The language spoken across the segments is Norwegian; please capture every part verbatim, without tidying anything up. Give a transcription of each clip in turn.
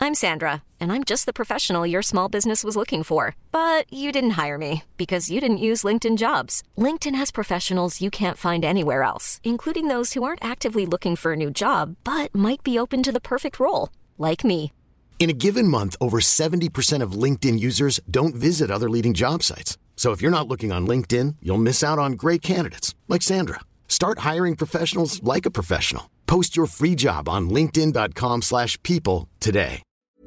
I'm Sandra, and I'm just the professional your small business was looking for. But you didn't hire me because you didn't use LinkedIn Jobs. LinkedIn has professionals you can't find anywhere else, including those who aren't actively looking for a new job, but might be open to the perfect role, like me. In a given month, over seventy percent of LinkedIn users don't visit other leading job sites. So if you're not looking on LinkedIn, you'll miss out on great candidates like Sandra. Start hiring professionals like a professional. Post your free job on linkedin.com slash people today.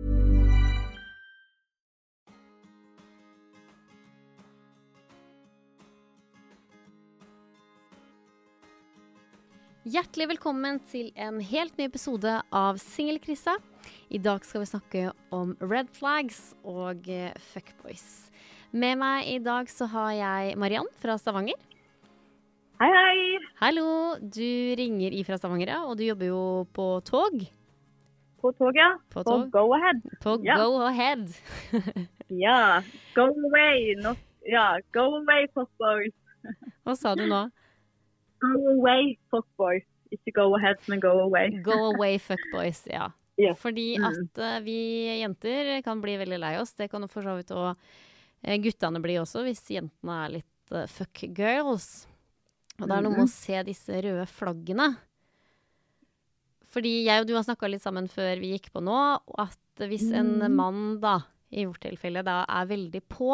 Hjertelig velkommen til en helt ny episode av Singelkrisa. I dag skal vi snakke om red flags og eh, fuckboys. Med meg i dag så har jeg Mariann fra Stavanger. Hei, hei. Hallo, du ringer ifra Stavanger, ja, og du jobber jo på tog. På tog, ja. På På tog. Go Ahead. På Ja. Go Ahead. Ja, go away. Not, ja, go away, fuckboys. Hva sa du nå? Go away, fuckboys. Ikke go ahead, men go away. Go away fuckboys, ja. Ja. Fordi Mm. at eh, vi jenter kan bli veldig lei oss. Det kan jo for så vidt også eh, guttene bli også, hvis jentene er litt uh, fuck girls. Og det er noe med å se disse røde flaggene. Fordi jeg og du har snakket litt sammen før vi gikk på nå, at hvis en mann da, i vårt tilfelle, da er veldig på,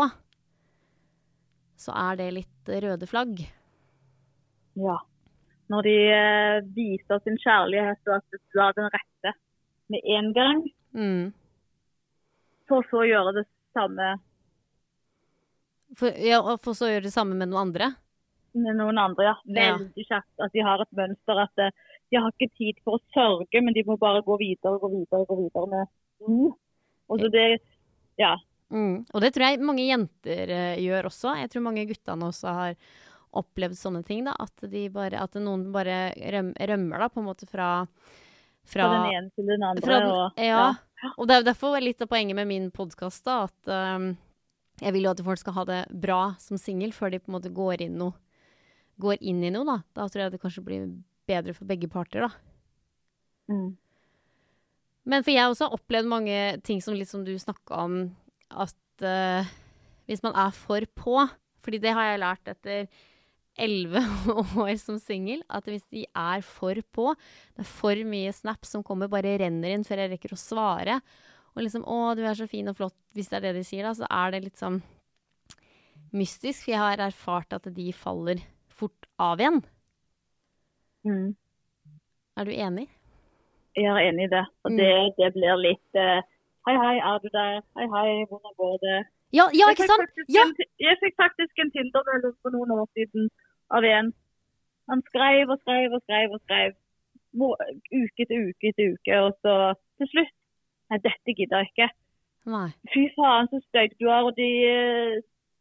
så er det litt røde flagg. Ja. Når de eh, viser sin kjærlighet og at du har den rette med en gang, Mm. for så å gjøre det samme For, ja, og for så å gjøre det samme med noen andre. med noen andre. Ja. Veldig kjapt. At de har et mønster at eh, de har ikke tid for å sørge, men de må bare gå videre, gå videre, gå videre med mm. Og så det, ja. Mm. Og det tror jeg mange jenter eh, gjør også. Jeg tror mange guttene også har opplevd sånne ting, da, at, de bare, at noen bare røm, rømmer da, på en måte fra, fra, Fra den ene til den andre. fra den, og, ja. Og det er jo derfor litt av poenget med min podcast da, at um, jeg vil jo at folk skal ha det bra som single, før de på en måte går inn, noe, går inn i noe, da. Da tror jeg det kanskje blir bedre for begge parter, da. Mm. Men for jeg også har opplevd mange ting som litt som du snakket om, at uh, hvis man er for på, fordi det har jeg lært etter elleve år som single, at hvis de er for på, det er for mye snap som kommer, bare renner inn før jeg rekker å svare, og liksom, å, du er så fin og flott, hvis det er det de sier da, så er det litt sånn mystisk, for jeg har erfart at de faller fort av igjen. Mm. Er du enig? Jeg er enig i det. Og det, det blir litt eh, hei, hei, er du der? Hei, hei, hvordan går det? Ja, ja, Jeg ikke fikk sant? faktisk Ja! en- Jeg fikk faktisk en Tinder-melding for noen år siden av en. Han skrev og skrev og skrev og skrev. Må- Uke til uke til uke, og så til slutt. Nei, dette gidder jeg ikke. Nei. Fy faen, så støyt du er, og de eh,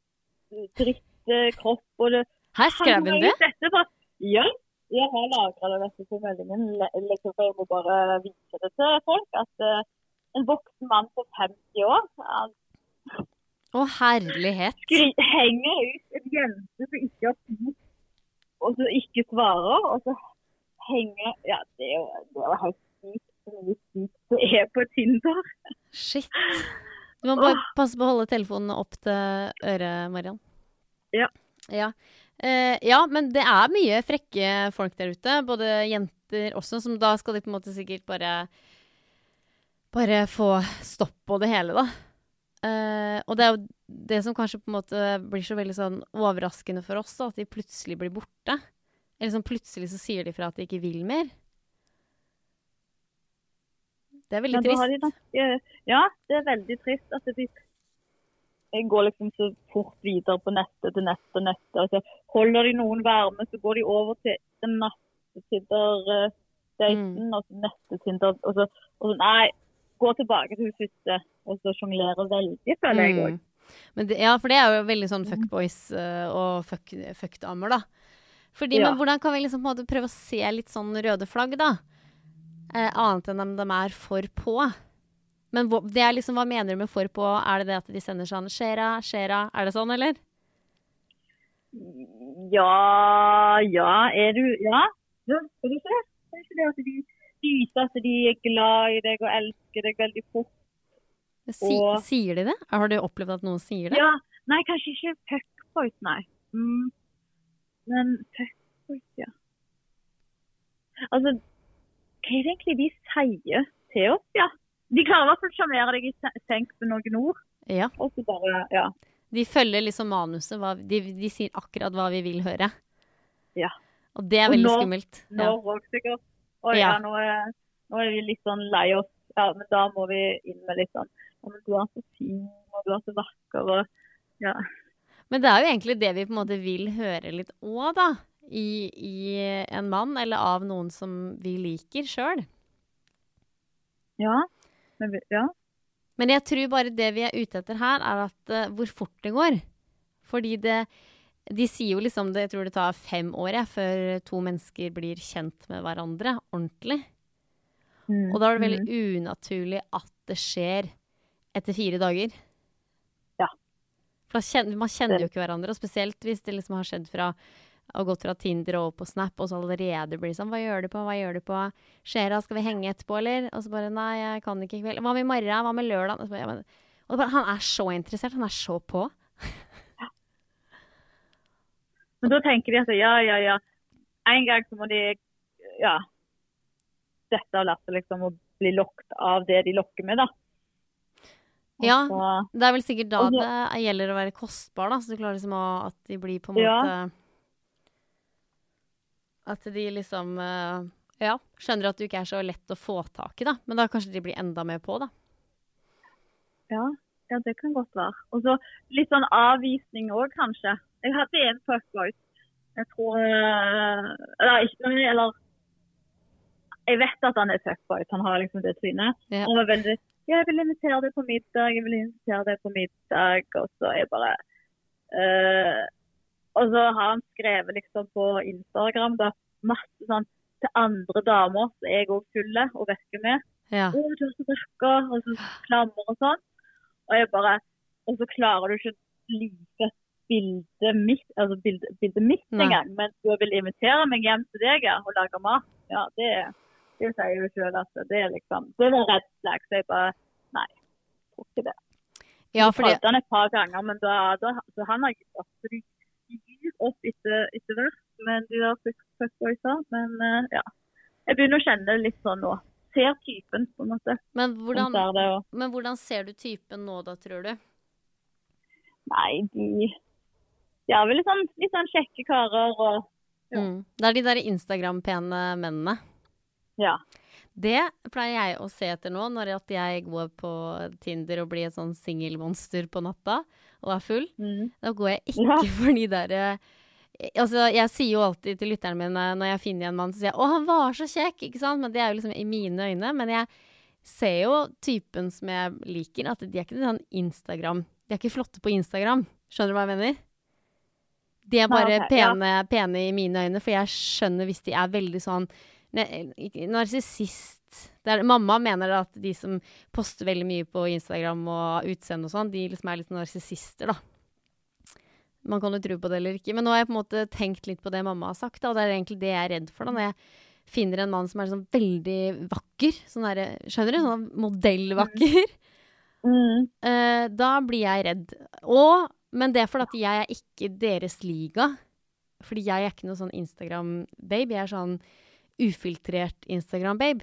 dritter kropp, og det... Her skrev hun det? Dette var, ja, jeg har lagret det dette på meldingen. Le- Liksom, for jeg må bare vise det til folk, at eh, en voksen mann på femti år, han Å, herlighet. skri henger ut en jente som ikke har tid, og så ikke svarer, og så henger, ja, det er jo, det er jo helt sykt, så mye sykt det er på Tinder. Shit. Du må bare passe på å holde telefonen opp til øret, Mariann. Ja. Ja. Eh, ja, men det er mye frekke folk der ute, både jenter også, som da skal de på en måte sikkert bare, bare få stopp på det hele, da. Uh, og det er jo det som kanskje på en måte blir så veldig sånn overraskende for oss, da, at de plutselig blir borte. Eller sånn plutselig så sier de fra at de ikke vil mer. Det er veldig Men da har de trist. nok, eh, ja, det er veldig trist at de jeg går liksom så fort videre på nettet til neste og neste, og så holder de noen varme, så går de over til den neste Tinder-daten, Mm. og så neste Tinder, og så, og så nei, gå tilbake til hun første, og så sjonglerer veldig, føler jeg også. Mm. Men det, ja, for det er jo veldig sånn fuckboys uh, og fuck, fuckdamer, da. Fordi, Ja. Men hvordan kan vi liksom på en måte prøve å se litt sånn røde flagg, da? Eh, annet enn om de er for på. Men hvor, det er liksom, hva mener du med for på? Er det det at de sender sånn skjera, skjera? Er det sånn, eller? Ja, ja, er du, ja, ja, skal du se? Det er ikke det at de viser at de er glad i deg og elsker deg veldig fort, Si, Og, sier de det? Har du opplevd at noen sier det? ja, nei, kanskje ikke fuckboys, nei. Mm, men fuckboys, ja. Altså, hva er det egentlig de sier til oss, ja? De klarer i hvert fall å sjarmere deg i senk med noen ord. Ja. Og så bare, ja. De følger liksom manuset, hva, de, de sier akkurat hva vi vil høre. Ja. Og det er Og veldig nå- skummelt. Nå Ja. også sikkert. Og Ja. ja, nå er, nå er vi litt sånn lei oss. Ja, men da må vi inn med litt sånn, ja, men du er så fin, og du er så vakker, og ja. Men det er jo egentlig det vi på en måte vil høre litt også, da. I, i en mann, eller av noen som vi liker selv. Ja, men vi, ja. Men jeg tror bare det vi er ute etter her, er at uh, hvor fort det går. Fordi det, de sier jo liksom det, jeg tror det tar fem år ja, før to mennesker blir kjent med hverandre ordentlig. Mm, Og da er det veldig mm. unaturlig at det skjer etter fire dager. Ja. For da kjenner, man kjenner jo ikke hverandre, og spesielt hvis det liksom har skjedd fra og gått fra Tinder og på Snap, og så allerede blir det sånn, hva gjør du på, hva gjør du på? Skjer det, skal vi henge etterpå, eller? Og så bare, nei, jeg kan ikke i kveld. Hva med i morgen? Hva med lørdag? Og, så bare, ja, men, og det bare, han er så interessert, han er så på. Men da tenker de at ja, ja, ja. En gang så må de, ja, dette av lasset liksom, og bli lokket av det de lokker med, da. Og Ja, så, det er vel sikkert da og så- det gjelder å være kostbar, da, så du klarer liksom å, at de blir på en Ja. måte, at de liksom, eh, ja, skjønner at du ikke er så lett å få tak i, da. Men da kanskje de blir enda mer på, da. ja, ja, det kan godt være. Og så litt sånn avvisning også, kanskje. Jeg hadde en fuckboy. Jeg tror, eh, eller ikke, eller, jeg vet at han er fuckboy, han har liksom det trynet. Ja. Han var veldig, ja, jeg vil invitere deg på middag, jeg vil invitere deg på middag, og så er jeg bare, eh, og så har han skrevet liksom på Instagram da, masse sånn til andre damer som jeg også fyller og vekker med. Ja. Å, du er så vakker, og så klammer og sånn. Og jeg bare, og så klarer du ikke å like bildet mitt, altså bildet, bildet mitt Nei. en gang, men du vil invitere meg hjem til deg ja, og lage mat. Ja, det, det sier jo selv at det er liksom, det var redd slag, så jeg bare, nei, jeg tror ikke det. Ja, Jeg fordi, prøvde han et par ganger, men da, da så han har gitt opp, så de de gir opp etter, etter hvert, men de der fuckboysa, men uh, ja. Jeg begynner å kjenne det litt sånn nå. Ser typen, på en måte. men hvordan, Ser det, og, men hvordan ser du typen nå da, tror du? nei, de, de er vel litt sånn, litt sånn kjekke karer, og ja. Mm. Det er de der Instagram-pene mennene. ja. Det pleier jeg å se etter nå, når at jeg går på Tinder og blir et sånn singelmonster på natta, og er full. Mm. Da går jeg ikke Ja. for de der... eh, Altså, jeg sier jo alltid til lytterne mine, når jeg finner en mann, så sier jeg, å, han var så kjekk, ikke sant? Men det er jo liksom i mine øyne, men jeg ser jo typen som jeg liker, at de er ikke sånn Instagram. De er ikke flotte på Instagram. Skjønner du hva jeg mener? De er bare Nei, ok, ja. pene, pene i mine øyne, for jeg skjønner hvis de er veldig sånn ne- ikke- narsissist. Det er, mamma mener at de som poster veldig mye på Instagram og utseende og sånn, de liksom er litt narsissister, da. Man kan jo tro på det eller ikke. Men nå har jeg på en måte tenkt litt på det mamma har sagt, da, og det er egentlig det jeg er redd for da, når jeg finner en mann som er sånn veldig vakker, sånn der, skjønner du? Sånn modellvakker. Mm. Eh, da blir jeg redd. Og, men det er fordi at jeg er ikke deres liga. Fordi jeg er ikke noe sånn Instagram-babe. Jeg er sånn ufiltrert Instagram-babe.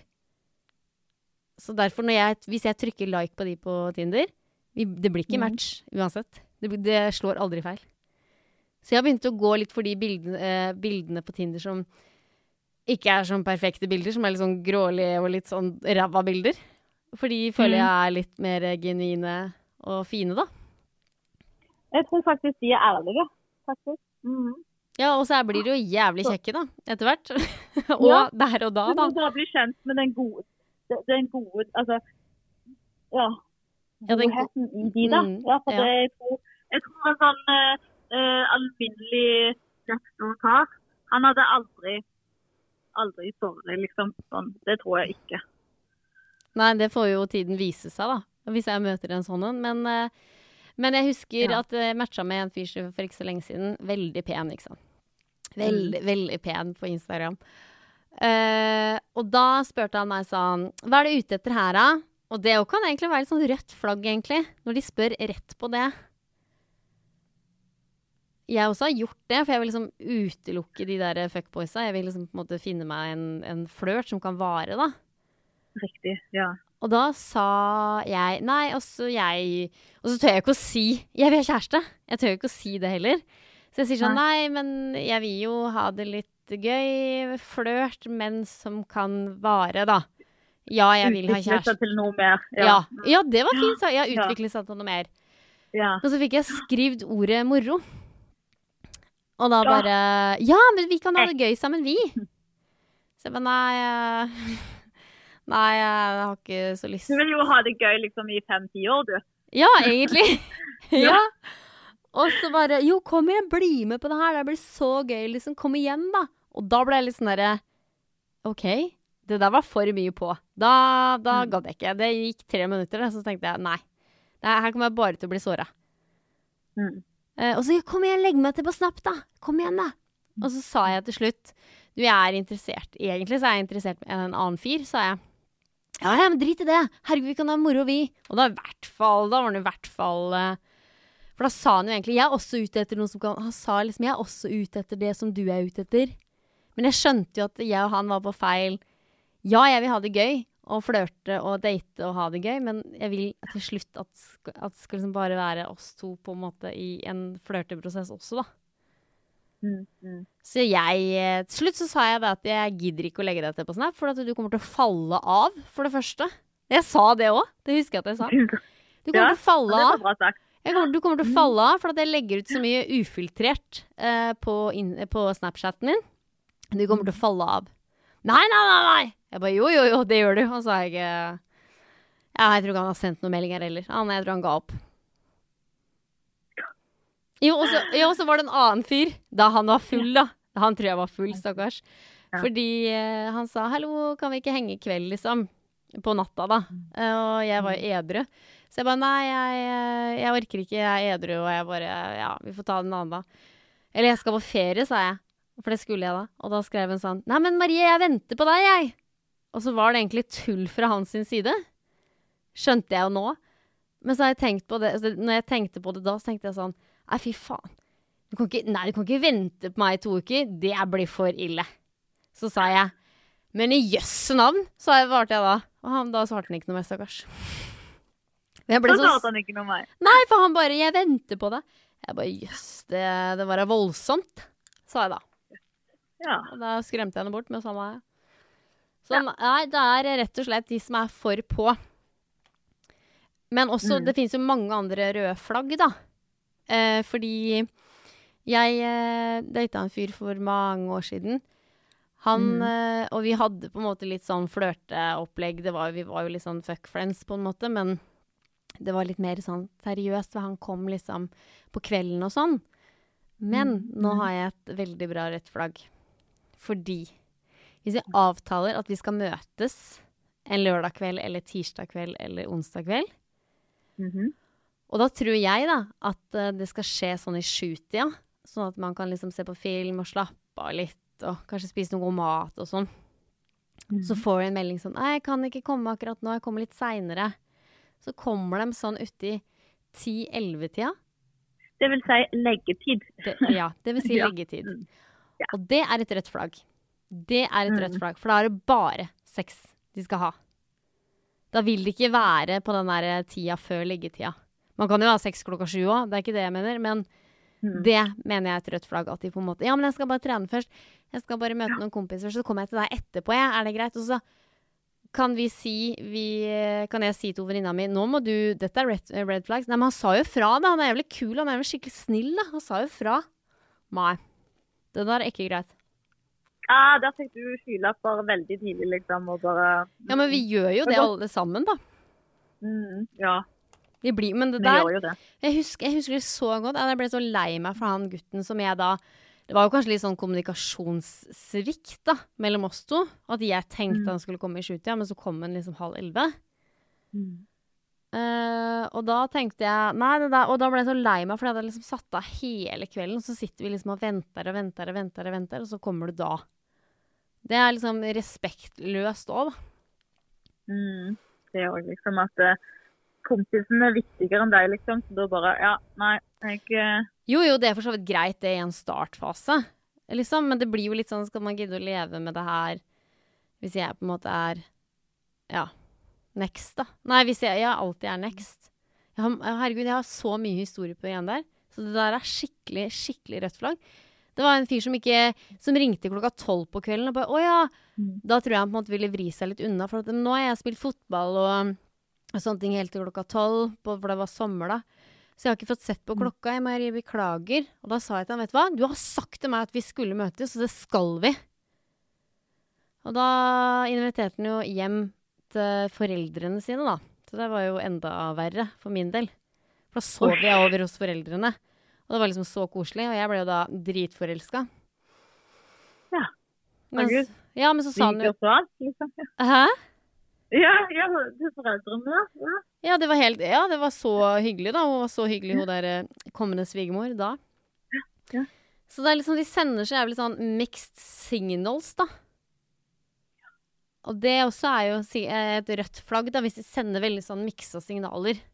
Så derfor, når jeg, hvis jeg trykker like på de på Tinder, vi, det blir ikke Mm. match uansett. Det, blir- det slår aldri feil. Så jeg har begynt å gå litt for de bildene, eh, bildene på Tinder som ikke er sånn perfekte bilder, som er litt sånn grålige og litt sånn ræva bilder. For de føler Mm. jeg er litt mer genuine og fine, da. Jeg tror faktisk de er ærlige, faktisk. Mm. Ja, og så blir de jo jævlig kjekke, da, etter hvert. og Ja. der og da, Du da. må bare bli kjent med den gode, den gode, altså, ja, Ja, den go- godheten i de da. Mm, Ja, for ja. det, jeg, tror, jeg tror en sånn eh, eh, alminnelig sektor kar, han hadde aldri, aldri såret, liksom, sånn. Det tror jeg ikke. Nei, det får jo tiden vise seg, da. Hvis jeg møter en sånn en. Men, eh, men jeg husker Ja. at jeg matcha med en fyr som for ikke så lenge siden. Veldig pen, ikke sant. Veldig, Mm. veldig pen på Instagram. Eh, og da spurte han meg sånn, hva er du ute etter her, da? Og det jo kan egentlig være et sånn rødt flagg, egentlig, når de spør rett på det. Jeg også har gjort det, for jeg vil liksom utelukke de der fuckboysa. Jeg vil liksom på en måte finne meg en, en flørt som kan vare, da. Riktig, ja. Og da sa jeg, nei, også jeg, og så tør jeg ikke å si, jeg vil ha kjæreste. Jeg tør ikke å si det heller. Så jeg sier sånn, nei, men jeg vil jo ha det litt gøy, flørt, men som kan vare, da. Ja, jeg vil ha kjæreste. Utvikle seg til noe mer. Ja, ja, ja det var fint, sa jeg. Utvikle seg til noe mer. Ja. Og så fikk jeg skrivd ordet moro. Og da bare, ja, men vi kan ha det gøy sammen, vi. Så jeg bare, nei, nei, jeg har ikke så lyst. Du vil jo ha det gøy liksom i fem-ti år, du. Ja, egentlig. Ja. Og så bare, jo, kom igjen, bli med på det her. Det blir så gøy, liksom. Kom igjen, da. Og da ble jeg litt sånn der, ok, det der var for mye på. Da, da mm. gadd jeg ikke. Det gikk tre minutter, så tenkte jeg, nei. Her kommer jeg bare til å bli såret. Mm. Uh, og så, kom igjen, legg meg til på Snap, da. Kom igjen, da. Og så sa jeg til slutt, du, jeg er interessert. Egentlig så er jeg interessert i en annen fyr, sa jeg. Ja, ja, men drit i det. Herregud, vi kan ha moro, vi. Og da i hvert fall, da var det i hvert fall... Uh, for da sa han jo egentlig, jeg er også ute etter noe som kan... Han sa liksom, jeg er også ute etter det som du er ute etter. Men jeg skjønte jo at jeg og han var på feil. Ja, jeg vil ha det gøy. Og flørte og date og ha det gøy, men jeg vil til slutt at, at det skal liksom bare være oss to på en måte i en flørteprosess også, da. Mm, mm. Så jeg, til slutt så sa jeg da at jeg gidder ikke å legge deg til på Snap, for at du kommer til å falle av, for det første. Jeg sa det også, det husker jeg at jeg sa. Du kommer ja, til å falle av. Det var bra sagt. Jeg kommer, du kommer til å falle av, for at jeg legger ut så mye ufiltrert eh, på, in, på Snapchatten din. Du kommer til å falle av. Nei, nei, nei, nei! Jeg bare, jo, jo, jo, det gjør du. Og så har jeg ikke... Ja, jeg tror ikke han har sendt noen meldinger heller. Han, jeg tror han ga opp. Jo, og så, jo, så var det en annen fyr, da han var full, da. Han tror jeg var full, stakkars. Fordi eh, han sa, hallo, kan vi ikke henge i kveld, liksom? På natta, da. Eh, og jeg var jo edru. Så jeg bare, nei, jeg, jeg orker ikke, jeg er edru, og jeg bare, ja, vi får ta den annen da. Eller jeg skal på ferie, sa jeg. For det skulle jeg da. Og da skrev han sånn, nei, men Marie, jeg venter på deg, jeg. Og så var det egentlig tull fra hans sin side. Skjønte jeg jo nå. Men så har jeg tenkt på det, når jeg tenkte på det da, så tenkte jeg sånn, nei, fy faen. Du kan ikke, nei, du kan ikke vente på meg i to uker. Det blir for ille. Så sa jeg, men i jøsse navn, så svarte jeg da. Og han, da svarte han ikke noe mer, stakkars. Så svarte han ikke noe mer. Nei, for han bare, jeg venter på det. Jeg bare, jøss, det, det var voldsomt, sa jeg da. Ja. Og da skremte jeg henne bort med sånn her. Så ja. Nei, det er rett og slett de som er for på. Men også, mm. det finnes jo mange andre røde flagg, da. Eh, fordi jeg eh, datet en fyr for mange år siden. Han, mm. eh, og vi hadde på en måte litt sånn flørteopplegg. Det var, vi var jo litt sånn fuck friends på en måte, men det var litt mer sånn seriøst, for han kom liksom på kvelden og sånn. Men mm. nå har jeg et veldig bra rødt flagg. Fordi hvis vi avtaler at vi skal møtes en lørdag kveld, eller tirsdag kveld, eller onsdag kveld, mm-hmm. og da tror jeg da at uh, det skal skje sånn i sjutida, sånn at man kan liksom se på film og slappe av litt, og kanskje spise noe god mat og sånn. Mm-hmm. Så får vi en melding sånn, nei, jeg kan ikke komme akkurat nå, jeg kommer litt senere. Så kommer de sånn uti ti-elleve-tida. Det vil si leggetid. Det, ja, det vil si ja. leggetid. Ja. Og det er et rødt flagg. Det er et rødt flagg, for da er det bare sex de skal ha. Da vil det ikke være på den der tida før leggetida. Man kan jo ha sex klokka sju også, det er ikke det jeg mener, men mm. det mener jeg er et rødt flagg, at de på en måte, ja, men jeg skal bare trene først, jeg skal bare møte noen kompiser først, så kommer jeg til deg etterpå, ja, er det greit? Og så kan vi si, vi, kan jeg si til venninna mi, nå må du, dette er red, red flags. Nei, men han sa jo fra da, han er jævlig kul, han er jævlig skikkelig snill da, han sa jo fra. Nei. Det der er ikke greit. Ja, der fikk du skylapper veldig tidlig, liksom, og bare... Ja, men vi gjør jo det alle sammen, da. Mm, ja. Vi blir, men det vi der... gjør jo det. Jeg husker, jeg husker det så godt. Jeg ble så lei meg for han gutten som jeg da... Det var jo kanskje litt sånn kommunikasjonssvikt, da, mellom oss to. At jeg tenkte mm. han skulle komme i sjutida, men så kom han liksom halv elleve. Mm. Uh, og da tenkte jeg, nei, det der, og da ble jeg så lei meg, for jeg hadde liksom satt av hele kvelden, og så sitter vi liksom og venter og venter og venter og venter, og så kommer du da. Det er liksom respektløst også, da. Mm. til også, liksom, at uh, kompisen er viktigere enn deg, liksom, så da bare, ja, nei, jeg... Uh... Jo, jo, det er for så vidt greit det i en startfase, liksom, men det blir jo litt sånn, skal man gidde å leve med det her, hvis jeg på en måte er, ja, next da. Nei, hvis jeg, jeg alltid er next. Jeg har, herregud, jeg har så mye historie på igjen der, så det der er skikkelig, skikkelig rødt flagg. Det var en fyr som ikke, som ringte klokka tolv på kvelden, og bare, åja, mm. da tror jeg han på en måte ville vri seg litt unna, for at nå har jeg spilt fotball og, og sånne ting helt til klokka tolv, for det var sommer da. Så jeg har ikke fått sett på klokka, jeg må jeg beklager. Og da sa jeg til han, vet du hva, du har sagt til meg at vi skulle møtes, så det skal vi. Og da inviterte han jo hjem til foreldrene sine da. Så det var jo enda verre for min del. For da sov jeg over hos foreldrene. Og det var liksom så koselig, og jeg ble jo da dritforelsket. Ja, men, Gud. Ja, men så sa han jo... Alt, liksom. Hæ? Ja, ja, til foreldrene, ja. Ja, det var helt, ja, det var så hyggelig da. Hun var så hyggelig, hun der kommende svigermor da. Ja, ja. Så det er liksom, de sender så jævlig sånn mixed signals da. Og det også er jo et rødt flagg da, hvis de sender veldig sånn mixede signaler.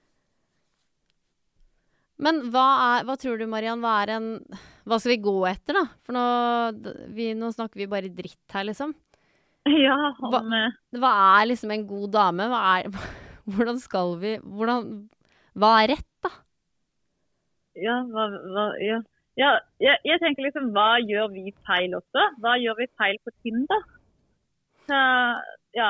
Men hva, er, hva tror du, Mariann, hva, er en, hva skal vi gå etter da? For nå, vi, nå snakker vi bare dritt her, liksom. Ja, han... Hva, hva er liksom en god dame? Hva er, hvordan skal vi, hvordan, hva er rett da? Ja, hva, hva, ja. Ja, jeg, jeg tenker liksom, hva gjør vi feil også? Hva gjør vi feil på Tinder? Så, ja.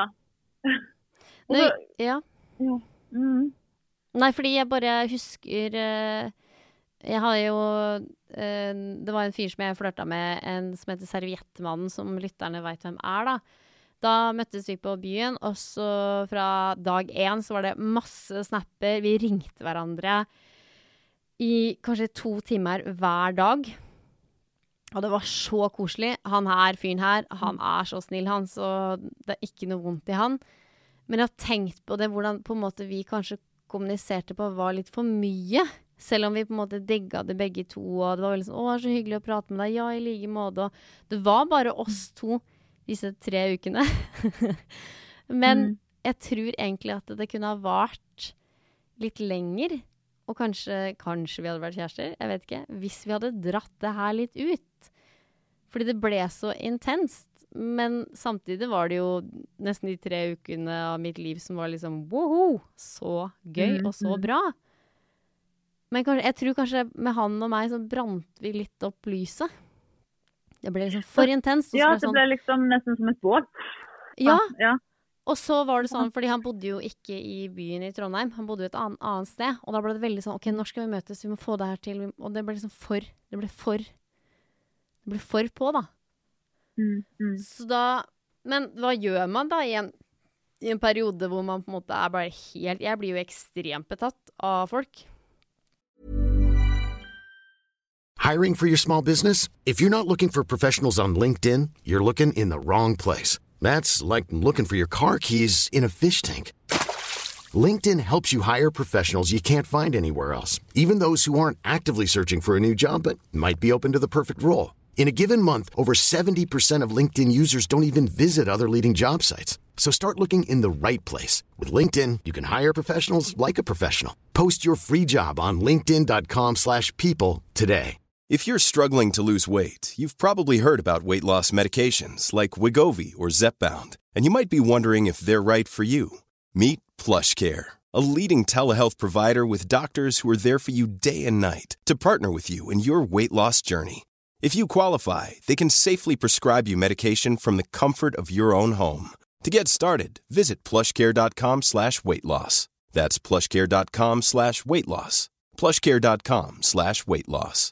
Nei, ja. Ja. Mm. Nei, fordi jeg bare husker, uh, jeg har jo, uh, det var en fyr som jeg flørtet med, en som heter Serviettmannen, som lytterne vet hvem er da. Da møttes vi på byen, og så fra dag én så var det masse snapper, vi ringte hverandre i kanskje to timer hver dag. Og det var så koselig. Han her, fyren her, han er så snill han, så det er ikke noe vondt i han. Men jeg har tenkt på det, hvordan på en måte vi kanskje kommuniserte på var litt for mye, selv om vi på en måte digget det begge to, og det var veldig sånn, å, det er så hyggelig å prate med deg, ja, i like måte, og det var bare oss to disse tre ukene. Men mm. jeg tror egentlig at det kunne ha vart litt lenger, og kanskje, kanskje vi hadde vært kjærester, jeg vet ikke, hvis vi hadde dratt det her litt ut. Fordi det ble så intenst. Men samtidig var det jo nesten de tre ukene av mitt liv som var liksom, woho, så gøy og så bra. Men kanskje, jeg tror kanskje med han og meg så brant vi litt opp lyset. Det ble liksom for intenst. Ja, det sånn, ble liksom nesten som et bål. Ja, ja, og så var det sånn, fordi han bodde jo ikke i byen i Trondheim, han bodde jo et annet, annet sted, og da ble det veldig sånn, ok, når skal vi møtes, vi må få det her til, og det ble liksom for, det ble for, det ble for på da. Mm, mm. Så da, men hva gjør man da i en, i en periode hvor man på en måte er bare helt, jeg blir jo ekstremt betatt av folk. Hiring for your small business? If you're not looking for professionals on LinkedIn, you're looking in the wrong place. That's like looking for your car keys in a fish tank. LinkedIn helps you hire professionals you can't find anywhere else, even those who aren't actively searching for a new job but might be open to the perfect role. In a given month, over seventy percent of LinkedIn users don't even visit other leading job sites. So start looking in the right place. With LinkedIn, you can hire professionals like a professional. Post your free job on linkedin dot com slash people today. If you're struggling to lose weight, you've probably heard about weight loss medications like Wegovy or Zepbound, and you might be wondering if they're right for you. Meet PlushCare, a leading telehealth provider with doctors who are there for you day and night to partner with you in your weight loss journey. If you qualify, they can safely prescribe you medication from the comfort of your own home. To get started, visit plushcare.com slash weight loss. That's plushcare.com slash weight loss. plushcare.com slash weight loss.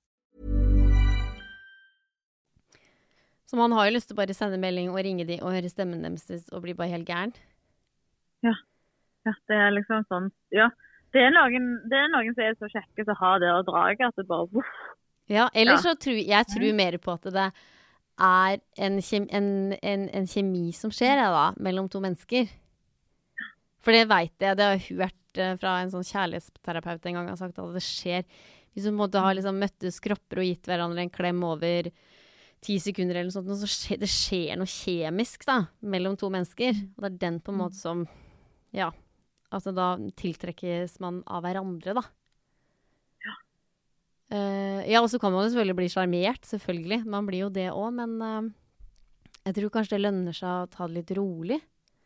Så man har jo lyst til å bare sende melding og ringe de og høre stemmen deres og bli bare helt gæren. Ja, ja det er liksom sånn. Ja, det er noen, det er noen som er så kjekke som har det å drage at det bare... Uff. Ja, ellers ja. så tror jeg tror mer på at det er en, kjem, en, en, en kjemi som skjer da, mellom to mennesker. For det vet jeg, det har jeg hørt fra en sånn kjærlighetsterapeut en gang har sagt at det skjer. Hvis du måtte ha liksom møttes kropper og gitt hverandre en klem over ti sekunder eller noe sånt, så skjer, det skjer noe kjemisk da, mellom to mennesker. Og det er den på en måte som Ja, altså da tiltrekkes man av hverandre, da. Ja. Uh, ja, og så kan man jo selvfølgelig bli charmert, selvfølgelig. Man blir jo det også, men uh, jeg tror kanskje det lønner seg å ta det litt rolig.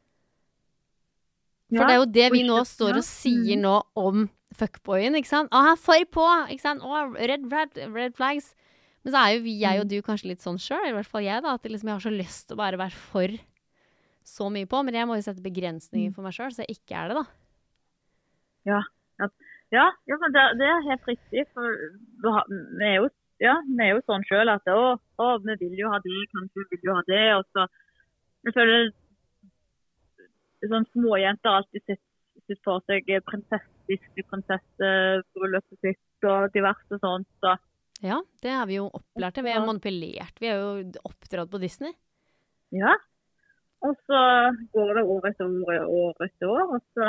For Ja, det er jo det og vi nå ikke- står ja. og sier Mm. nå om fuckboyen, ikke sant? Å, han er for på, ikke sant? Å, red, red, red flags. Men så er jo vi, jeg og du kanskje litt sånn selv, i hvert fall jeg da, at det liksom, jeg har så lyst til å bare være for så mye på, men jeg må jo sette begrensninger for meg selv, så jeg ikke er det da. Ja, ja, ja, ja men det, det er helt riktig, for du har- vi er jo, ja, vi er jo sånn selv at å, å, vi vil jo ha det, kanskje vi vil jo ha det, og så jeg føler det er sånn småjenter alltid sitt, sitt for seg prinsessiske prinsessebrølløpet sitt og diverse sånt, så Ja, det har vi jo opplært til. Vi er manipulert. Vi er jo oppdratt på Disney. ja, og så går det år etter år, år etter år, og så,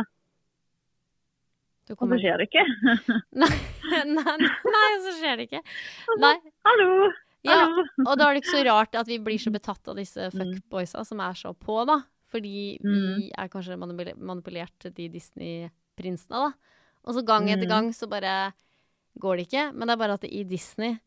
Du og så kommer... skjer det ikke. Nei, nei, nei, så skjer det ikke. Nei, Hallo, ja, hallo. og da er det ikke så rart at vi blir så betatt av disse fuckboysa som er så på, da. Fordi vi er kanskje manipul- manipulert til de Disney-prinsene, da. Og så gang etter gang så bare går det ikke. Men det er bare at i Disney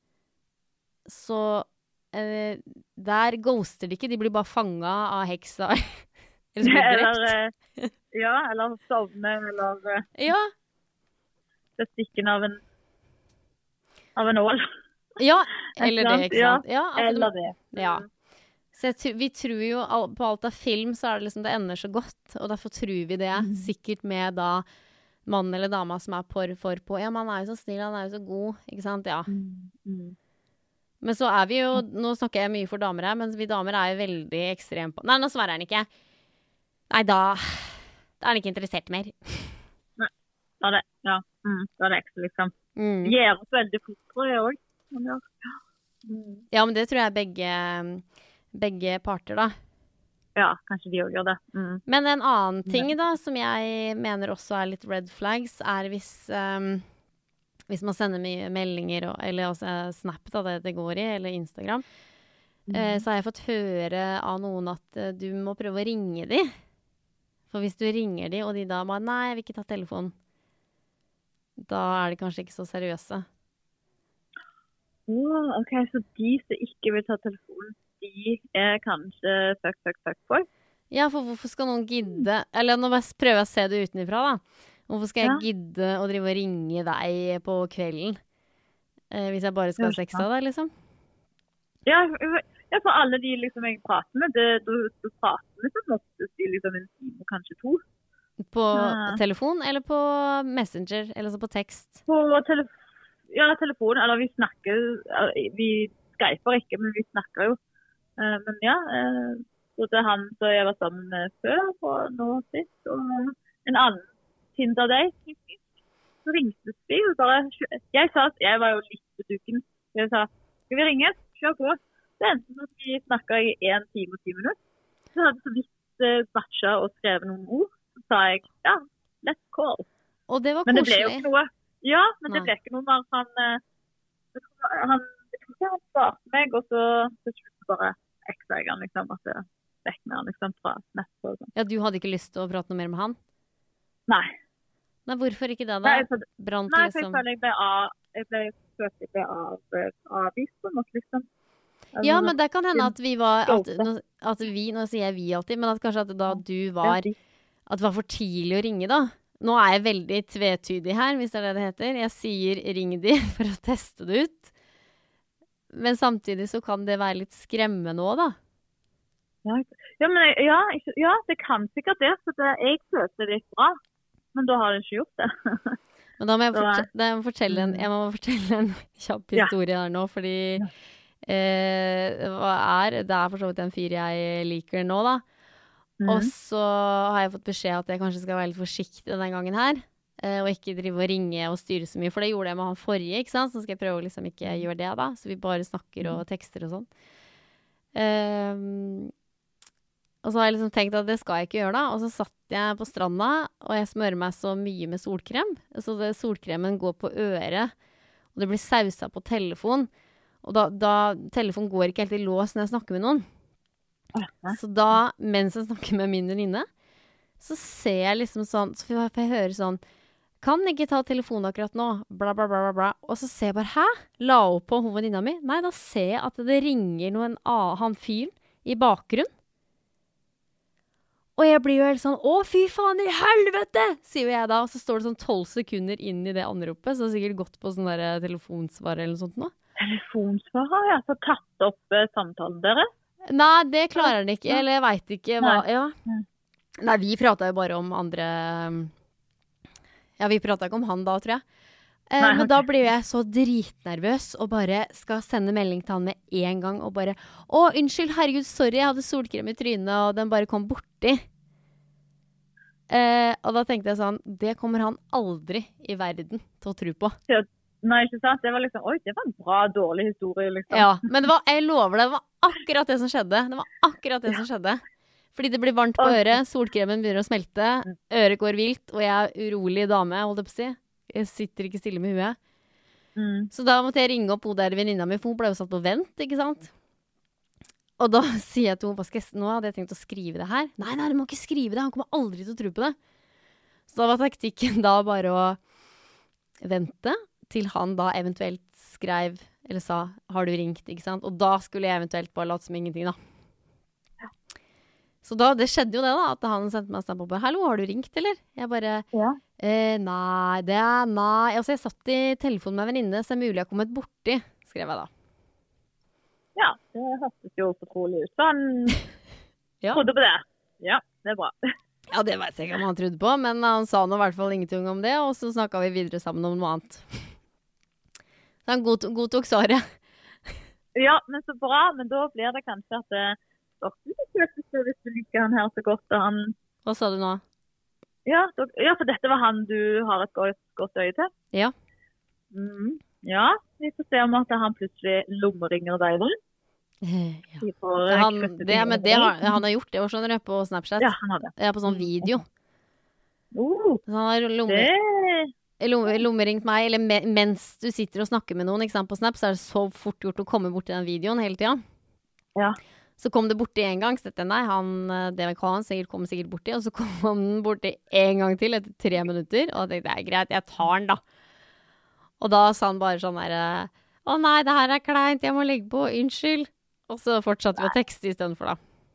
så eh, der ghoster de ikke. De blir bare fanget av heksa. Eller så blir de Eller, drept. eh, ja, eller sovne, eller eh, Ja, det stikken av en, av en ål. ja, eller Eller det, ikke sant? Ja, at Eller de- det. Ja. Så jeg, tr- vi tror jo al- på alt av film så er det liksom det ender så godt, og derfor tror vi det sikkert med da mannen eller dama som er por for på. Ja, man er jo så snill, han er jo så god, ikke sant? Ja. Mm. Men så er vi jo, nå snakker jeg mye for damer her, men vi damer er jo veldig ekstrem på. Nei, nå svarer han ikke. Nei, da, da er han ikke interessert mer. Da er det, ja, mm, da er det ekstra liksom. Mm. De gjør oss veldig fort, tror jeg også. Men ja. Mm. Ja, men det tror jeg begge, begge parter da. Ja, kanskje de også gjør det. Mm. Men en annen ting da, som jeg mener også er litt red flags, er hvis, um, hvis man sender mye meldinger, og, eller også Snap da, det det går i, eller Instagram, eh, så har jeg fått høre av noen at eh, du må prøve å ringe de. For hvis du ringer de, og de da bare, nei, jeg vil ikke ta telefonen, da er de kanskje ikke så seriøse. Oh, ok, så de som ikke vil ta telefonen, de er kanskje fuck, fuck, fuck boy. Ja, for hvorfor skal noen gidde, eller nå bare prøver jeg å se det utenifra da, hvorfor skal jeg Ja. gidde å drive og ringe deg på kvelden, eh, hvis jeg bare skal ha Ja, sex av deg, liksom? Ja, ja, for alle de liksom jeg prater med, det, du, du prater med som oftest i liksom en time, kanskje to. På Ja. telefon, eller på Messenger, eller så på tekst? På tele ja, telefon, eller vi snakker, vi skyper ikke, men vi snakker jo. Eh, men ja, eh, så det er han som jeg var sammen med før, på nå sist, og en annen Tinder-date, så ringte vi og bare, jeg sa, jeg var jo litt på duken, jeg sa, skal vi ringe? Kjør på. Det endte med at vi snakket i en time og ti minutter. Så hadde så vidt uh, batchet og skrevet noen ord, så sa jeg, ja, let's call. Og det var Men det ble jo koselig. ikke noe, ja, men det Nei. ble ikke noe mer, han, uh, jeg tror han, jeg tror ikke han svarte meg, og så til slutt bare eksa jeg han, liksom, at det vekk med han, liksom, fra nettet og sånn. Ja, du hadde ikke lyst til å prate noe mer med han? Nei, Nei, hvorfor ikke det da? nei, for, Brant nei, for jeg liksom... føler jeg ble av, jeg ble følt jeg ble av, uh, avvist på en måte, liksom. Ja, men det kan hende at vi var, at, Stolte. nå- at vi, nå sier jeg vi alltid, men at kanskje at da du var, at det var for tidlig å ringe da. Nå er jeg veldig tvetydig her, hvis det er det det heter. Jeg sier ring de for å teste det ut. Men samtidig så kan det være litt skremmende også da. Ja, ja, men jeg- ja, ikke- ja, det kan sikkert det, for det, jeg følte det litt bra, men da har jeg ikke gjort det. Men da må jeg, Så, fortelle, da må jeg, fortelle, en, jeg må fortelle en kjapp Ja. historie her nå, fordi eh, hva er, det er for så vidt en fyr jeg liker nå da. Mhm. Og så har jeg fått beskjed at jeg kanskje skal være litt forsiktig denne gangen her, eh, og ikke drive og ringe og styre så mye, for det gjorde jeg med han forrige, ikke sant? Så skal jeg prøve å liksom ikke gjøre det da, så vi bare snakker og tekster og sånn. Um, og så har jeg liksom tenkt at det skal jeg ikke gjøre da, og så satt jeg på stranda, og jeg smører meg så mye med solkrem, så det, solkremen går på øret, og det blir sausa på telefon, og da, da telefonen går ikke helt i lås når jeg snakker med noen. Så da, mens jeg snakker med min venninne, Så ser jeg liksom sånn, så får jeg høre sånn, kan ikke ta telefonen akkurat nå, bla bla bla bla bla. Og så ser jeg bare, hæ? La opp på hun venninna mi? Nei, da ser jeg at det ringer noen annen fyr i bakgrunn. Og jeg blir jo helt sånn, å fy faen i helvete, sier jeg da. Og så står det sånn tolv sekunder inn i det anropet, så det har sikkert gått på sånn der telefonsvar eller noe sånt nå. Telefonsvar har jeg så tatt opp eh, samtalen dere? Nei, det klarer den ikke, eller jeg vet ikke hva, Nei. ja. Nei, vi pratet jo bare om andre... Ja, vi pratet ikke om han da, tror jeg. Eh, Nei, men ok. da blir jeg så dritnervøs og bare skal sende melding til han med en gang og bare, å, unnskyld, herregud, sorry, jeg hadde solkrem i trynet og den bare kom borti. Eh, og da tenkte jeg sånn, det kommer han aldri i verden til å tro på. Nei, ikke sant? Det var liksom, oi, det var en bra, dårlig historie, liksom. Ja, men det var, jeg lover deg, det var akkurat det som skjedde. Det var akkurat det som skjedde. Fordi det blir varmt på øret, solkremen begynner å smelte, øret går vilt, og jeg er urolig dame, holdt jeg på å si. Jeg sitter ikke stille med huet. Mm. Så da måtte jeg ringe opp hun der venninna mi, for hun ble jo satt på vent, ikke sant? Og da sier jeg til henne, hva skal jeg, nå hadde jeg tenkt å skrive det her. Nei, nei, du må ikke skrive det, han kommer aldri til å tro på det. Så da var taktikken da bare å vente til han da eventuelt skrev, eller sa, har du ringt, ikke sant? Og da skulle jeg eventuelt bare late som ingenting da. Så da, det skjedde jo det da, at han sendte meg en snap opp, hallo, har du ringt, eller? Jeg bare, Ja. eh, nei, det er nei. Altså, jeg satt i telefonen med venninne, så er det mulig jeg har kommet borti, skrev jeg da. Ja, det hørtes jo fortrolig ut. Så han Ja. trodde på det. Ja, det er bra. Ja, det vet jeg ikke om han trodde på, men han sa nå i hvert fall ingenting om det, og så snakket vi videre sammen om noe annet. Så han god, godtok svaret. Ja, men så bra. Men da blir det kanskje at det starter litt hvis du liker han her så godt. Og han, Hva sa du nå? ja, så, ja, for dette var han du har et godt, godt øye til. Ja. Mm. Ja, vi får se om at han plutselig lommeringer deg da. Eh, ja. Vi får, eh, Han, krøtte det, fingrene men det på har, deg. han har gjort det, og skjønner du, på Snapchat. Ja, han har det. Ja, på sånn video. Oh, Så han har lomme, det lomme, lommeringt meg, eller me, mens du sitter og snakker med noen, ikke sant, på Snap, så er det så fort gjort å komme bort til den videoen hele tiden. Ja. Så kom det borti en gang, så tenkte jeg, nei, han, det var han sikkert, kom sikkert borti, og så kom han borti en gang til etter tre minutter, og jeg tenkte, det er greit, jeg tar den da. Og da sa han bare sånn der, å nei, det her er kleint, jeg må legge på, unnskyld. Og så fortsatte vi å tekste i stedet for da.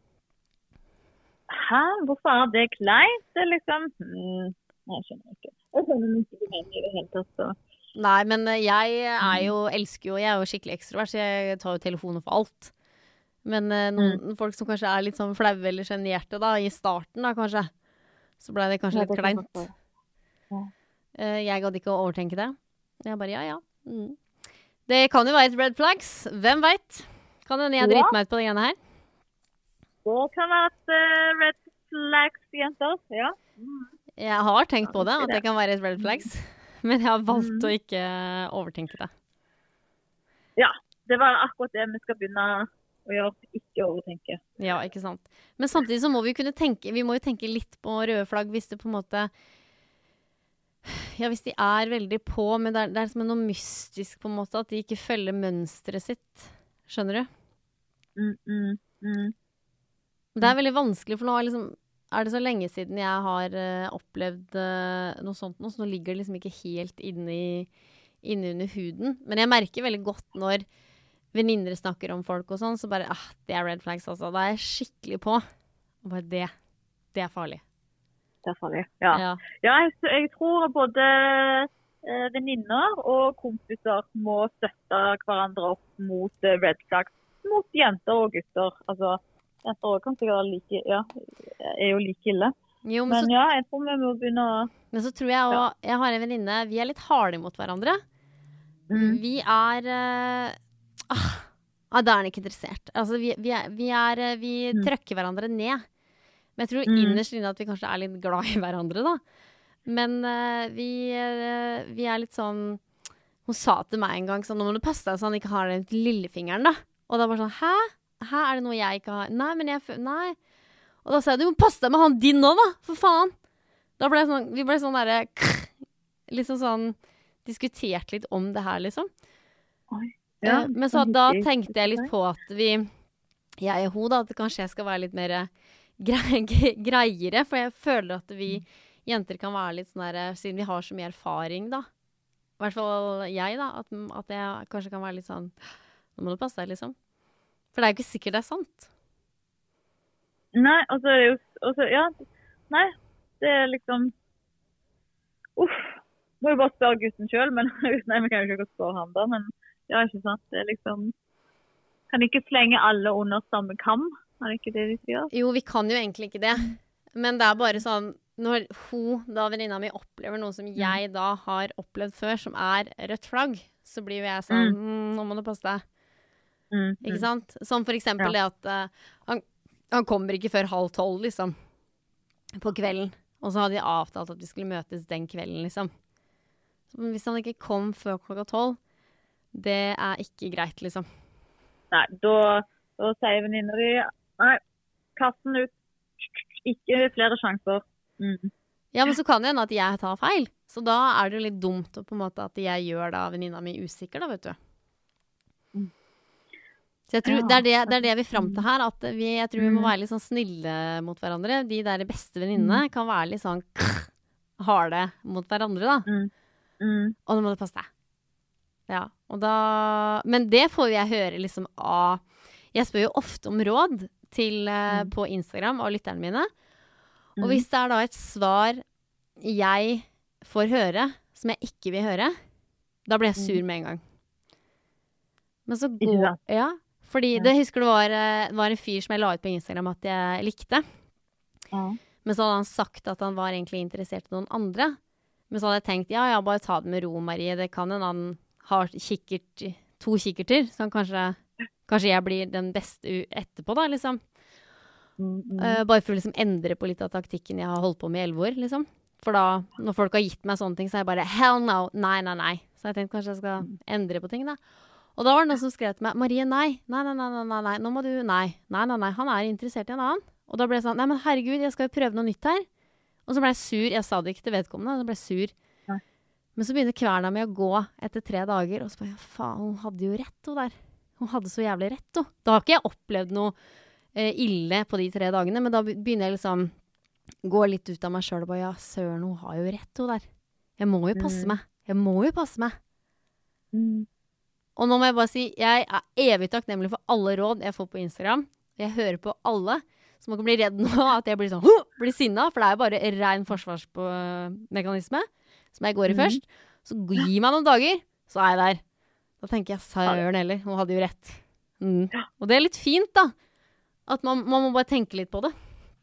Hæ? Hvorfor er det kleint? Det er liksom... Mm, nei, jeg skjønner ikke. Jeg skjønner ikke det i det hele tatt, så... Nei, men jeg er jo, elsker jo, jeg er jo skikkelig ekstrovert, så jeg tar jo telefonen for alt. Men eh, noen Mm. folk som kanskje er litt sånn flaue eller generte da, i starten da kanskje, så ble det kanskje Ja, litt det kan kleint. godt være. Ja. Eh, jeg gadd ikke å overtenke det. Jeg bare, ja, ja. Mm. Det kan jo være et red flags, hvem vet? Kan hende jeg Ja. driter meg ut på det greiene her. Det kan være et uh, red flags, jenter. Ja. Jeg har tenkt på det, si at det det. kan være et red flags, men jeg har valgt Mm. å ikke overtenke det. Ja, det var akkurat det vi skal begynne å gjøre, ikke overtenke. Ja, ikke sant. Men samtidig så må vi kunne tenke, vi må jo tenke litt på røde flagg hvis det på en måte, ja, hvis de er veldig på, men det er, det er som noe mystisk på en måte, at de ikke følger mønstret sitt. Skjønner du? Mm, mm, mm. Det er veldig vanskelig, for nå er, liksom, er det så lenge siden jeg har uh, opplevd uh, noe sånt nå, så nå ligger det liksom ikke helt inne, i, inne under huden. Men jeg merker veldig godt når venninner snakker om folk og sånn, så bare, ah, det er red flags altså. Da er jeg skikkelig på. Og bare det, det er farlig. Det er farlig. Ja, Ja. ja jeg, jeg tror både eh, venninner og kompiser må støtte hverandre opp mot eh, red flags, mot jenter og gutter. Altså, jenter også kan sikkert like, ja, er jo like ille. Jo, men, Men så, ja, jeg tror vi må begynne å... men så tror jeg også, jeg har en venninne, vi er litt harde mot hverandre. Mm. Vi er uh, ah, ah, da er han ikke interessert. Altså, vi, vi, er, vi, er, eh, vi Mm. trøkker hverandre ned. Men jeg tror Mm. innerst inne at vi kanskje er litt glad i hverandre, da. Men eh, vi, eh, vi er litt sånn... Hun sa til meg en gang sånn, nå må du passe deg så han ikke har den lillefingeren, da. Og da var sånn, hæ? Hæ, er det noe jeg ikke har? Nei, men jeg... fø- Nei. Og da sa jeg, du må passe deg med han din nå, da, for faen. Da ble jeg sånn, vi ble sånn der, liksom sånn, diskutert litt om det her, liksom. Oi. Eh, men så sånn da hyggelig. tenkte jeg litt på at vi, jeg og hun da, at kanskje jeg skal være litt mer gre greiere, for jeg føler at vi jenter kan være litt sånn der, siden vi har så mye erfaring da, i hvert fall jeg da, at, at jeg kanskje kan være litt sånn, nå må du passe deg liksom. For det er jo ikke sikkert det er sant. Nei, altså, det er jo, altså, ja, nei, det er liksom, uff, må jo bare spørre gutten selv, men nei, vi kan jo ikke spørre han da, men ja, ikke sant, det er liksom, kan ikke slenge alle under samme kam, er det ikke det de sier? Jo, vi kan jo egentlig ikke det, men det er bare sånn, når hun, da venninna mi, opplever noe som jeg da har opplevd før, som er rødt flagg, så blir jo jeg sånn, mm, nå må du passe deg. Mm, ikke sant? Som for eksempel ja. det at uh, han, han kommer ikke før halv tolv, liksom, på kvelden. Og så hadde de avtalt at vi skulle møtes den kvelden, liksom. Så hvis han ikke kom før klokka tolv, det er ikke greit, liksom. Nei, da, da sier venninner de, nei, kassen ut, ikke flere sjanser. Mm. Ja, men så kan det hende at jeg tar feil. Så da er det jo litt dumt på en måte at jeg gjør da venninna mi usikker, da, vet du. Mm. Så jeg tror ja. det, er det, det er det vi fram til her, at vi, jeg tror vi må være litt sånn snille mot hverandre. De der beste venninnene kan være litt sånn harde mot hverandre, da. Mm. Mm. Og nå må du passe deg. Ja, og da... Men det får jeg høre liksom av... Jeg spør jo ofte om råd til, uh, på Instagram av lytterne mine. Og hvis det er da et svar jeg får høre, som jeg ikke vil høre, da blir jeg sur med en gang. Men så går... Ja, fordi det husker det var, var en fyr som jeg la ut på Instagram at jeg likte. Ja. Men så hadde han sagt at han var egentlig interessert i noen andre. Men så hadde jeg tenkt, ja, ja, bare ta det med ro, Marie. Det kan en annen ha kikkert, to kikkerter, så kanskje, kanskje jeg blir den beste etterpå da, liksom. Mm, mm. Uh, bare for å liksom endre på litt av taktikken jeg har holdt på med i elleve år, liksom. For da, når folk har gitt meg sånne ting, så er jeg bare, hell no, nei, nei, nei. Så jeg tenkte kanskje jeg skal endre på ting da. Og da var det noen som skrev til meg, Marie, nei, nei, nei, nei, nei, nei, nå må du, nei, nei, nei, nei, han er interessert i en annen. Og da ble jeg sånn, nei, men herregud, jeg skal jo prøve noe nytt her. Og så ble jeg sur, jeg sa det ikke til vedkommende, så ble jeg sur. Nei. Men så begynte kverna med å gå etter tre dager, og så bare, ja, faen, hun hadde jo rett, hun der. Hun hadde så jævlig rett, hun. Da har ikke jeg opplevd noe eh, ille på de tre dagene, men da begynner jeg liksom gå litt ut av meg selv, og bare, ja, søren, hun har jo rett, hun der. Jeg må jo passe mm. meg. Jeg må jo passe meg. Mm. Og nå må jeg bare si, jeg er evig takknemlig for alle råd jeg får på Instagram. Jeg hører på alle, så man kan bli redd nå at jeg blir sånn, huh, blir sinnet, for det er bare en ren forsvarsmekanisme som jeg går i mm. først. Så gi meg noen dager, så er jeg der. Da tenker jeg, søren heller, hun hadde jo rett. Mm. Og det er litt fint da, at man, man må bare tenke litt på det.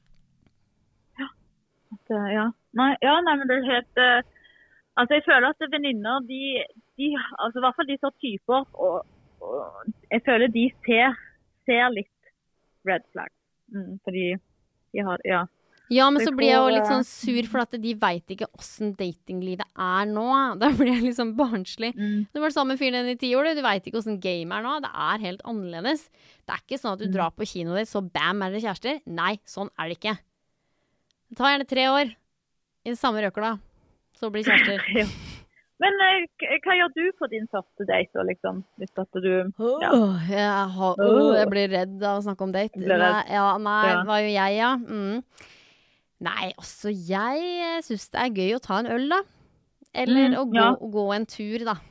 Ja, det, ja. Nei, ja, nei, men det er helt... Uh... Altså, jeg føler at venninner, de, de, altså i hvert fall de så typer, og, og jeg føler de ser, ser litt red flag. Mm, fordi de har, ja. Ja, men så, så blir jeg jo litt sånn sur, for at de vet ikke hvordan datinglivet er nå. Da blir jeg liksom barnslig. Mm. Du var sammen med fyren i ti år, du vet ikke hvordan game er nå. Det er helt annerledes. Det er ikke sånn at du mm. drar på kino ditt, så bam, er det kjærester. Nei, sånn er det ikke. Det tar gjerne tre år i den samme røkla. Så blir kjærester. Ja. Men eh, hva gjør du på din første date, liksom? Hvis at du... Ja. Oh, jeg, har, oh, jeg blir redd av å snakke om date. Nei, ja, nei, ja. Hva gjør jeg, ja? Mm. Nei, altså, jeg synes det er gøy å ta en øl, da. Eller mm, å gå, ja. gå en tur, da.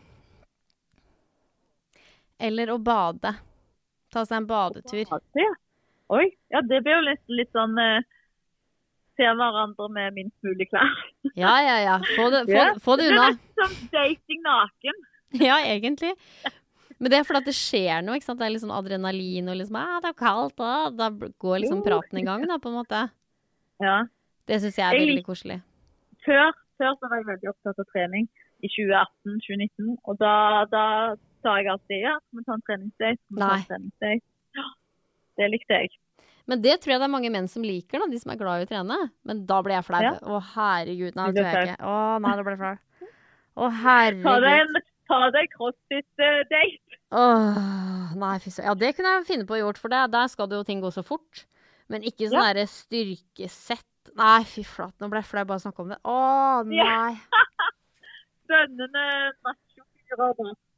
Eller å bade. Ta seg en badetur. Ja. Oi, ja, det blir jo litt, litt sånn... Eh, se hverandre med minst mulig klær. Ja, ja, ja. Få det, få, ja. få det unna. Det er litt som dating naken. Ja, egentlig. Men det er fordi at det skjer noe, ikke sant? Det er litt sånn adrenalin, og liksom, ah, det er kaldt, da. Da går liksom praten i gang, da, på en måte. Ja. Det synes jeg er veldig koselig. Før, før så var jeg veldig opptatt av trening i tjue atten tjue nitten, og da, da sa jeg alltid, ja, må ta en treningsdate, må ta en treningsdate. Ja, det likte jeg. Men det tror jeg det er mange menn som liker, da, de som er glad i å trene. Men da blir jeg flau. Ja. Å, herregud, nei, det tror jeg ikke. Å, nei, det blir flau. Å, herregud. Ta deg en, ta deg crossfit-date. Åh, nei, fy søren. Ja, det kunne jeg finne på å gjort, for det. Der skal det jo ting gå så fort. Men ikke sånn ja. der styrkesett. Nei, fy flat, nå ble jeg flau bare å snakke om det. Å, nei. Spennende macho-fyrer.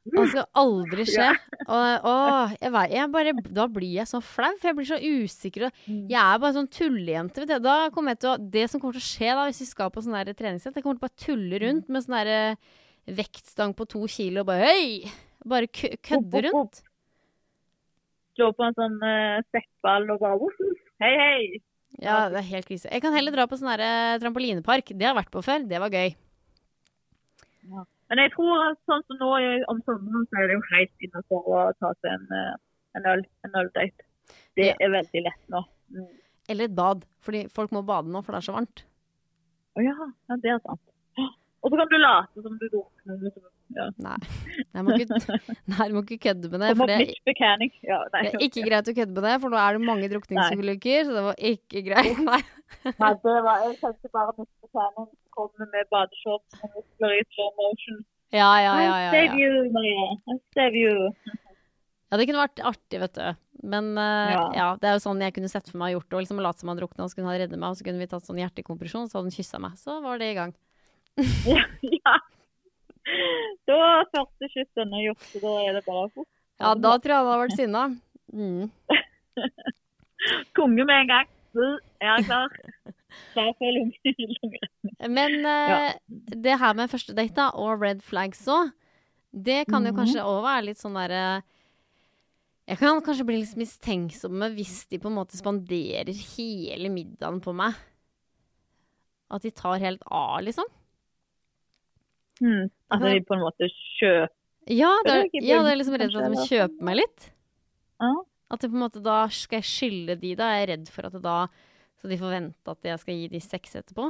Det skal aldri skje. Og, og jeg vet, jeg bare, da blir jeg så flau, for jeg blir så usikker. Og jeg er bare sånn tullejente. Vet du. Da kommer jeg til å, det som kommer til å skje da, hvis vi skal på sånn der treningssett, jeg kommer til å bare tulle rundt med sånn der vektstang på to kilo, og bare hei! Bare kø- kødde rundt. Slå på en sånn uh, sekkball og bare «Woff, hei, hei!» Ja, det er helt krise. Jeg kan heller dra på sånn der eh, trampolinepark. Det har jeg vært på før. Det var gøy. Ja. Men jeg tror at sånn som nå i- om sommeren så er det jo helt innenfor å ta seg en, eh, en øl, en øldate. Det Ja. er veldig lett nå. Mm. Eller et bad. Fordi folk må bade nå, for det er så varmt. Å ja, ja, det er sant. Og så kan du late som du drukner. liksom. Ja. Nei, jeg må ikke, nei, du må ikke kødde med det. Som For det, Mitch Mechanic. Ja, nei, det er ikke greit å kødde med det, for nå er det mange drukningsulykker, så det var ikke greit. Nei. Nei, det var, jeg tenkte bare Mitch Mechanic kommer med badeshorts og muskler i slow motion. Ja, ja, ja, I ja, save ja. you, Maria. I save you. Ja, det kunne vært artig, vet du. Men eh, ja. Ja. det er jo sånn jeg kunne sett for meg å gjort det, og liksom å late som han druknet, og så kunne han redde meg, og så kunne vi tatt sånn hjertekompresjon, så hadde han kysset meg. Så var det i gang. Ja, ja. Da er første kyssen er gjort, så da er det bare fort. Ja, da tror jeg han hadde vært sinna. Mm. Konge med en gang. Jeg er klar. Klar for lunge. Men eh, det her med første date da, og red flags så, det kan jo Mhm. kanskje også være litt sånn der, eh, jeg kan kanskje bli litt mistenksom hvis de på en måte spanderer hele middagen på meg. At de tar helt av, liksom. Hmm. Altså, de på en måte kjøper. Ja, det er, Det er ikke ja, det er bulk, liksom redd for at de må kanskje, kjøpe meg litt. Ja. At det på en måte da skal jeg skylde de da, jeg er redd for at det da, så de forventer at jeg skal gi de sex etterpå.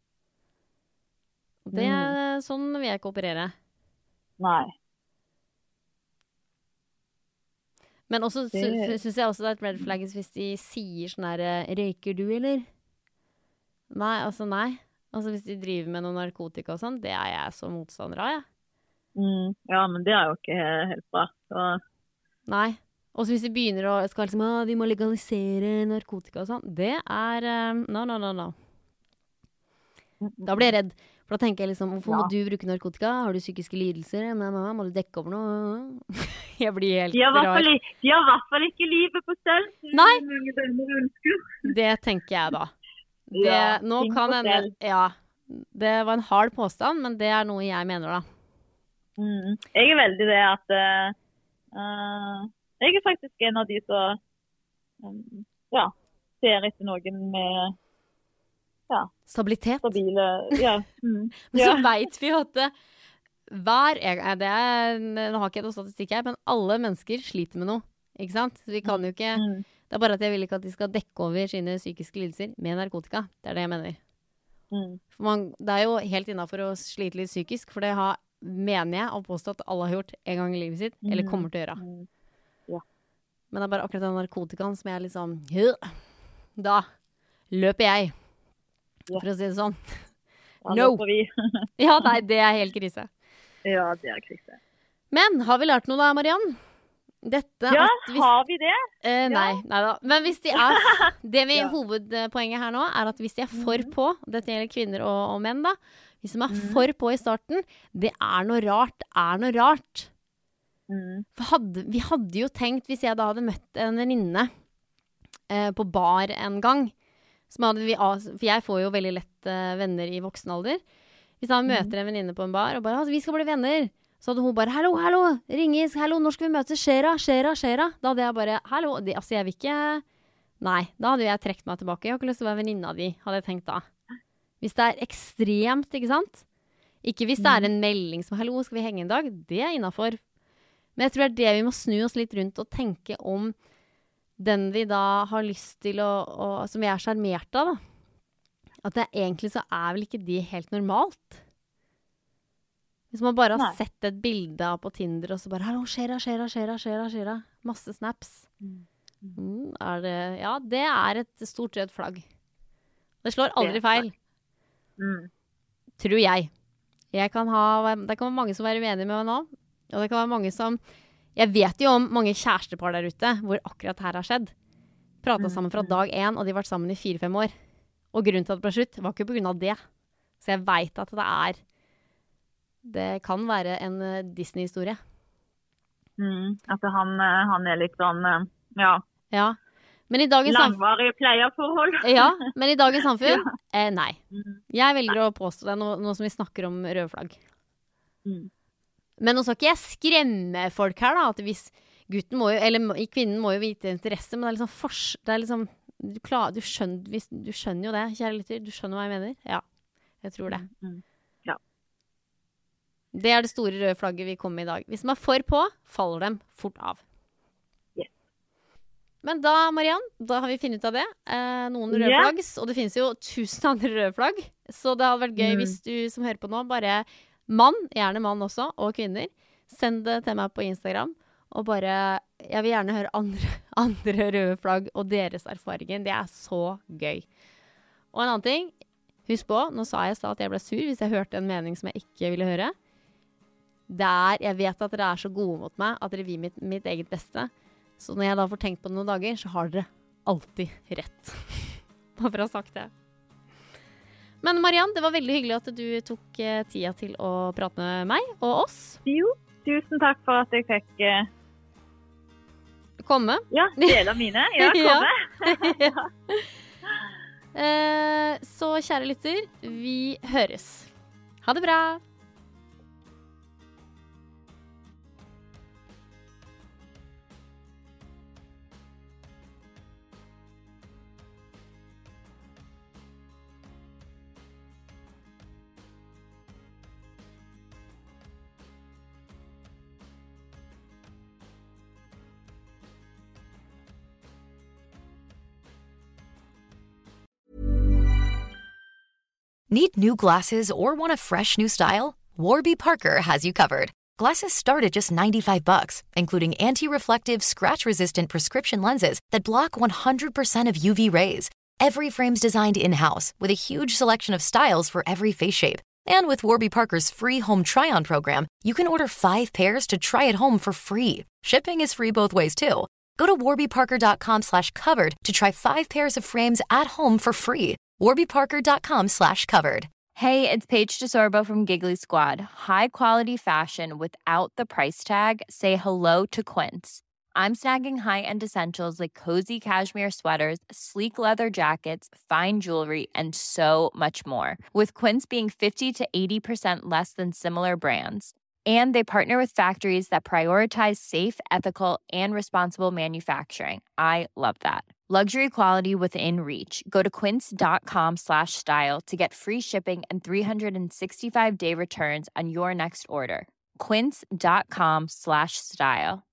Og det, Mm. sånn vil jeg ikke operere. Nei. Men også Det- sy- synes jeg også det er et red flag hvis de sier sånn her, eh, røyker du, eller? Nei, altså nei. Altså hvis de driver med noe narkotika og sånn, det er jeg så motstander av, jeg. Mm. Ja, men det er jo ikke helt bra. Så, Nei. Og så hvis de begynner å skal liksom, ah, vi må legalisere narkotika og sånn, det er, eh, no, no, no, no. Da blir jeg redd. For da tenker jeg liksom, hvorfor Ja. må du bruke narkotika? Har du psykiske lidelser? Men, men, må du dekke over noe? Jeg blir helt de har i hvert rar. fall i- de har i hvert fall ikke livet på stell. Nei. som mange damer ønsker. Det tenker jeg da. Det, Ja, nå ting kan på hende, stell. ja, det var en hard påstand, men det er noe jeg mener da. Mm. Jeg er veldig det at eh, eh, jeg er faktisk en av de som um, ja, ser etter noen med ja, Stabilitet. stabile ja. Mm. Men ja. så vet vi jo at det, hver, jeg, det er, nå har ikke jeg noe statistikk her, men alle mennesker sliter med noe, ikke sant? Så vi kan jo ikke, Mm. det er bare at jeg vil ikke at de skal dekke over sine psykiske lidelser med narkotika. Det er det jeg mener. Mm. For man, det er jo helt innenfor å slite litt psykisk, for det har, mener jeg, å påstå at alle har gjort en gang i livet sitt, eller Mm. kommer til å gjøre. Mm. Ja. Men det er bare akkurat den narkotikaen som jeg er liksom, «Hø!» da løper jeg, Ja. for å si det sånn. Da No. løper vi. Ja, nei, det er helt krise. Ja, det er krise. Men har vi lært noe da, Mariann? Dette Ja, at hvis, har vi det? eh, nei, nei da. Men hvis de er, det vi, Ja. hovedpoenget her nå er at hvis de er for på, dette gjelder kvinner og, og menn da, hvis de er Mhm. for på i starten, det er noe rart, er noe rart. Mm. For hadde, vi hadde jo tenkt, hvis jeg da hadde møtt en venninne eh, på bar en gang, som hadde vi, av- for jeg får jo veldig lett eh, venner i voksen alder. Hvis jeg møter en venninne på en bar, og bare, «Ah, vi skal bli venner», så hadde hun bare, hallo, hallo, ringes, hallo, når skal vi møtes, skjera, skjera, skjera. Da hadde jeg bare, hallo, det, altså jeg vil ikke, nei, da hadde jeg trekt meg tilbake. Jeg har ikke lyst til å være venninne av de, hadde jeg tenkt da. Hvis det er ekstremt, ikke sant? Ikke hvis det er en melding som, hallo, skal vi henge en dag? Det er innenfor. Men jeg tror det er det vi må snu oss litt rundt og tenke om den vi da har lyst til å, å som vi er sjarmert av da. At det egentlig så er vel ikke de helt normalt. Hvis man bare har Nei. sett et bilde av på Tinder, og så bare, hallo, skjera, skjera, skjera, skjera, skjera. Masse snaps. Mm, er det, ja, det er et stort rødt flagg. Det slår aldri Det er feil, Mm. tror jeg. Jeg kan ha, det kan være mange som er uenige med meg nå, og det kan være mange som, jeg vet jo om mange kjærestepar der ute, hvor akkurat her har skjedd. Pratet sammen fra dag én, og de har vært sammen i fire-fem år. Og grunnen til at det ble slutt, var ikke på grunn av det. Så jeg vet at det er, det kan være en eh, Disney-historie. Mm, altså han, eh, han er litt sånn, eh, ja, Ja. Men i dagens samfunn langvarige pleierforhold. Ja, men i dagens samfunn Ja. eh, nei. Mm. Jeg velger å påstå det nå, nå som vi snakker om røde flagg. Mm. Men nå skal ikke jeg skremme folk her, da. At hvis gutten må jo, eller kvinnen må jo vite interesse, men det er liksom fors... Det er liksom Du, klar, du, skjønner, hvis, du skjønner jo det, kjære lytter. Du skjønner hva jeg mener? Ja, jeg tror det. Mm. Ja. Det er det store røde flagget vi kommer med i dag. Hvis de er for på, faller dem fort av. Yes. Men da, Mariann, da har vi funnet ut av det. Eh, noen røde Ja. flagg, og det finnes jo tusen andre røde flagg. Så det hadde vært gøy Mm. hvis du som hører på nå, bare mann, gjerne mann også, og kvinner, send det til meg på Instagram. Og bare, jeg vil gjerne høre andre, andre røde flagg og deres erfaringer. Det er så gøy. Og en annen ting, husk på, nå sa jeg i stad at jeg ble sur hvis jeg hørte en mening som jeg ikke ville høre. Det er, jeg vet at dere er så gode mot meg, at dere vil mitt, mitt eget beste. Så når jeg da får tenkt på det noen dager, så har dere alltid rett. Bare for å ha sagt det. Men Mariann, det var veldig hyggelig at du tok eh, tida til å prate med meg og oss. Jo, tusen takk for at jeg fikk eh, Komme. ja, dele av mine. Ja, komme. ja. Eh, så kjære lytter, vi høres. Ha det bra! Need new glasses or want a fresh new style? Warby Parker has you covered. Glasses start at just ninety-five bucks, including anti-reflective, scratch-resistant prescription lenses that block one hundred percent of U V rays. Every frame's designed in-house with a huge selection of styles for every face shape. And with Warby Parker's free home try-on program, you can order five pairs to try at home for free. Shipping is free both ways, too. Go to warbyparker.com slash covered to try five pairs of frames at home for free. warbyparker.com slash covered. Hey, it's Paige DeSorbo from Giggly Squad. High quality fashion without the price tag. Say hello to Quince. I'm snagging high-end essentials like cozy cashmere sweaters, sleek leather jackets, fine jewelry, and so much more. With Quince being fifty to eighty percent less than similar brands. And they partner with factories that prioritize safe, ethical, and responsible manufacturing. I love that. Luxury quality within reach. Go to quince.com slash style to get free shipping and three sixty-five day returns on your next order. Quince.com slash style.